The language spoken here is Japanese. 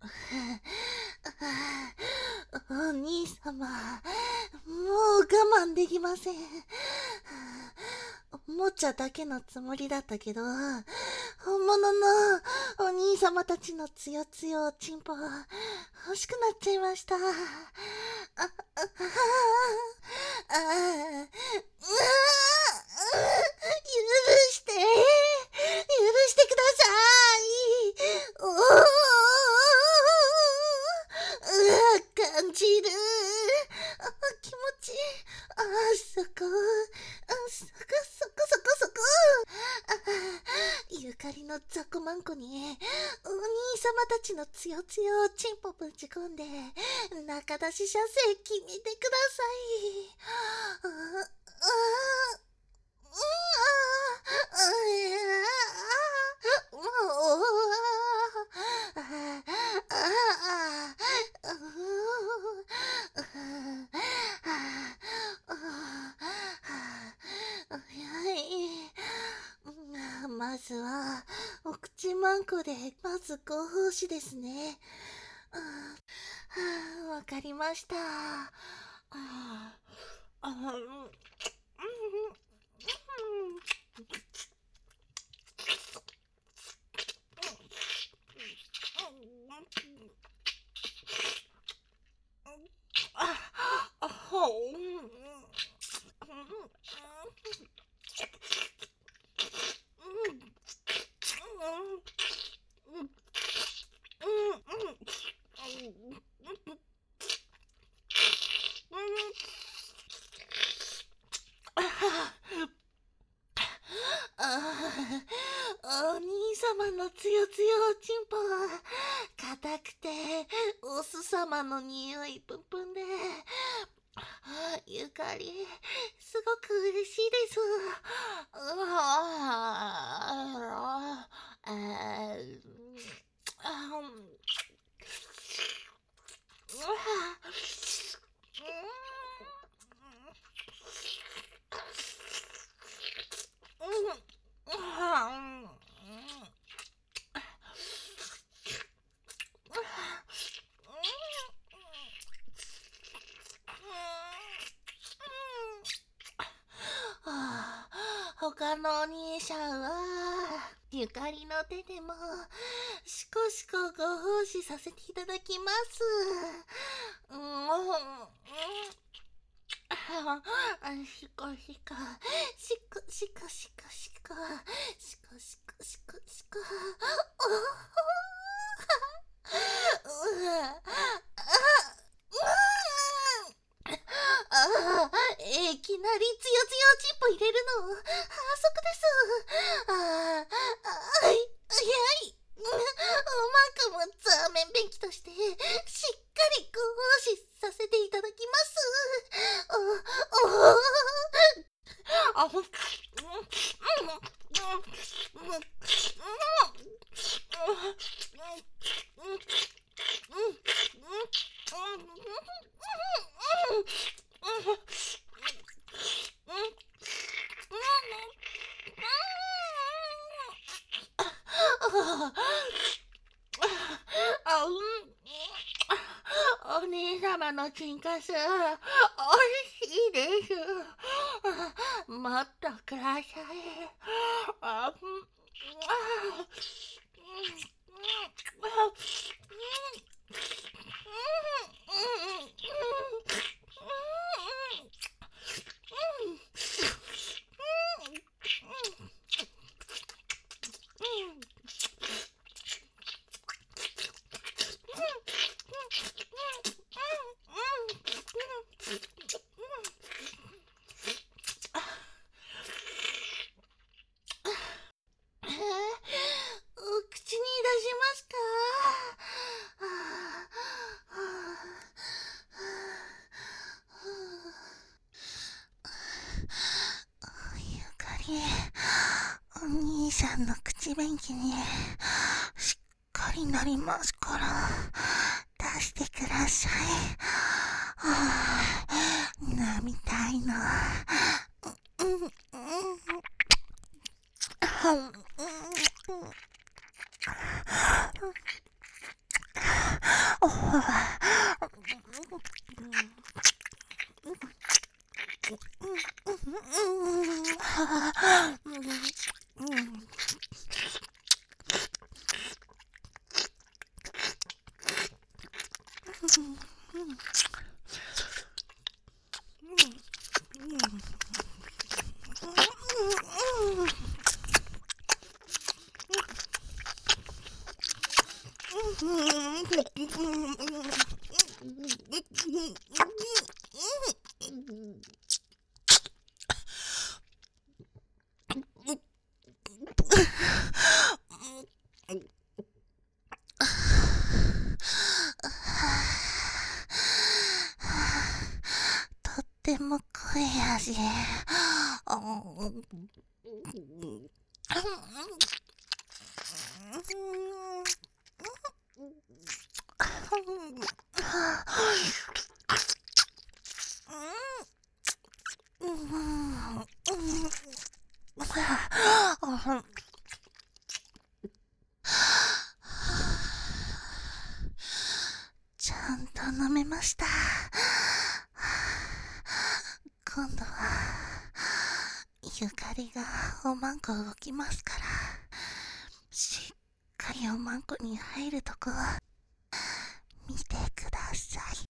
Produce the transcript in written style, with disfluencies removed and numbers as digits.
お兄様、もう我慢できません。おもちゃだけのつもりだったけど、本物のお兄様たちのつよつよおちんぽ欲しくなっちゃいました。して、許してください。感じる。気持ち。そこ。そこ。ゆかりの雑魚マンコに、お兄様たちのつよつよをチンポぶち込んで、中出し射精決めてください。まずはお口マンコでまずご奉仕ですね。わかりました。お兄様のつよつよおちんぽは硬くてお酢様の匂いプンプンで、ゆかりすごく嬉しいです。他のお兄さんはゆかりの手でもしこしこご奉仕させていただきます。しこしこしこしこしこしこしこしこしこしこいきなりつよつよチップ入れるの反則です。はい。おまんこもザーメン便器としてしっかりご奉仕させていただきます。お兄様のチンカス、おいしいです。もっとください。お口に出しますか？ゆかり、お兄さんの口便器にしっかりなりますから出してください。飲みたいの。 とっても濃い味。ちゃんと飲めました。今度はゆかりがおまんこ動きますから、しっかりおまんこに入るとこ見てください。